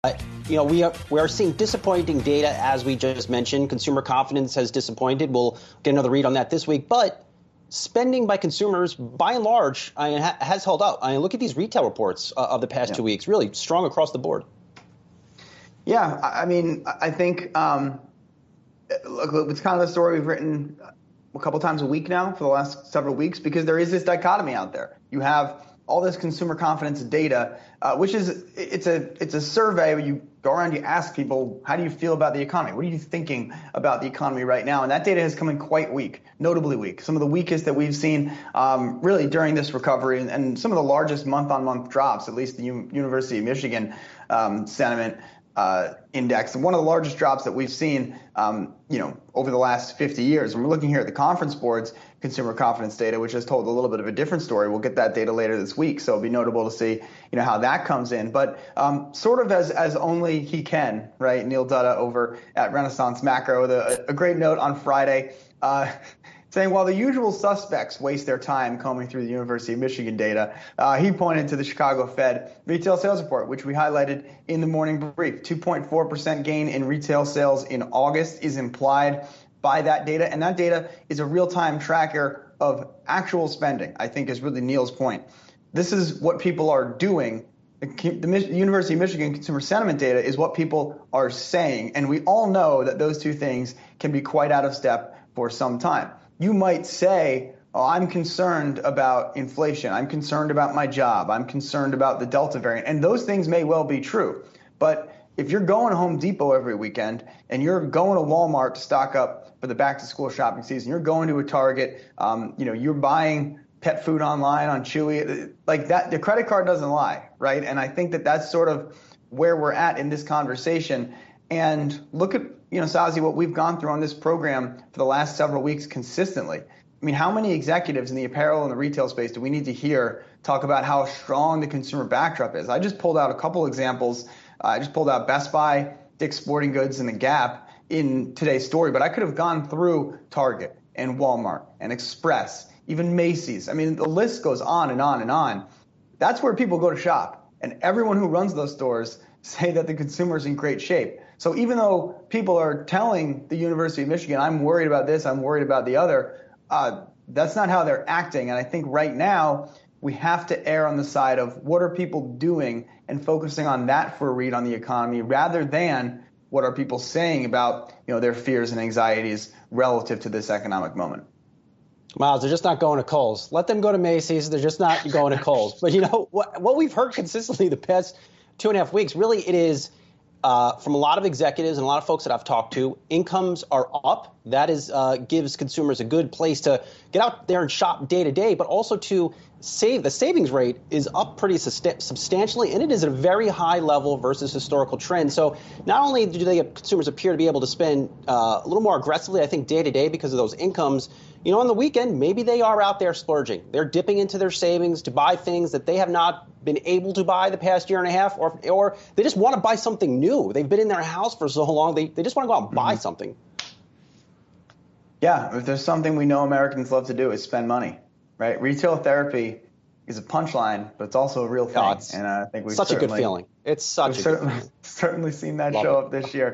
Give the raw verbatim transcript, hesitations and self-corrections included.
Uh, you know, we are we are seeing disappointing data, as we just mentioned. Consumer confidence has disappointed. We'll get another read on that this week. But spending by consumers, by and large, I mean, ha- has held up. I mean, look at these retail reports uh, of the past yeah. two weeks. Really strong across the board. Yeah, I mean, I think um, look, it's kind of the story we've written a couple times a week now for the last several weeks, because there is this dichotomy out there. You have all this consumer confidence data, uh, which is it's a it's a survey where you go around, you ask people, how do you feel about the economy? What are you thinking about the economy right now? And that data has come in quite weak, notably weak. Some of the weakest that we've seen um, really during this recovery, and, and some of the largest month-on-month drops, at least the U- University of Michigan um, sentiment uh, index, and one of the largest drops that we've seen, um, you know, over the last fifty years. And we're looking here at the Conference Board's consumer confidence data, which has told a little bit of a different story. We'll get that data later this week, so it'll be notable to see, you know, how that comes in. But um, sort of as as only he can, right? Neil Dutta over at Renaissance Macro, with a, a great note on Friday. Uh, saying while the usual suspects waste their time combing through the University of Michigan data, uh, he pointed to the Chicago Fed retail sales report, which we highlighted in the morning brief. two point four percent gain in retail sales in August is implied by that data, and that data is a real-time tracker of actual spending, I think is really Neil's point. This is what people are doing. The University of Michigan consumer sentiment data is what people are saying, and we all know that those two things can be quite out of step for some time. You might say, oh, I'm concerned about inflation. I'm concerned about my job. I'm concerned about the Delta variant. And those things may well be true. But if you're going to Home Depot every weekend and you're going to Walmart to stock up for the back-to-school shopping season, you're going to a Target, um, you know, you're buying pet food online on Chewy, like that, the credit card doesn't lie, right? And I think that that's sort of where we're at in this conversation. And look at, you know, Sazi, what we've gone through on this program for the last several weeks consistently. I mean, how many executives in the apparel and the retail space do we need to hear talk about how strong the consumer backdrop is? I just pulled out a couple examples. Uh, I just pulled out Best Buy, Dick's Sporting Goods, and the Gap in today's story, but I could have gone through Target and Walmart and Express, even Macy's. I mean, the list goes on and on and on. That's where people go to shop, and everyone who runs those stores say that the consumer is in great shape. So even though people are telling the University of Michigan, I'm worried about this, I'm worried about the other, uh, that's not how they're acting. And I think right now we have to err on the side of what are people doing and focusing on that for a read on the economy, rather than what are people saying about, you know, their fears and anxieties relative to this economic moment. Miles, they're just not going to Kohl's. Let them go to Macy's. They're just not going to Kohl's. But, you know, what, what we've heard consistently the past two and a half weeks, really it is uh, from a lot of executives and a lot of folks that I've talked to, incomes are up. That is uh, gives consumers a good place to get out there and shop day to day, but also to save. The savings rate is up pretty sust- substantially, and it is at a very high level versus historical trend. So not only do they consumers appear to be able to spend uh, a little more aggressively, I think, day to day because of those incomes, you know, on the weekend, maybe they are out there splurging. They're dipping into their savings to buy things that they have not been able to buy the past year and a half, or or they just want to buy something new. They've been in their house for so long, they, they just want to go out and buy mm-hmm. something. Yeah, if there's something we know Americans love to do, is spend money, right? Retail therapy is a punchline, but it's also a real thing. Oh, and I think we've such a good feeling. It's such we've a certainly, good feeling. certainly seen that Love show it. up this year.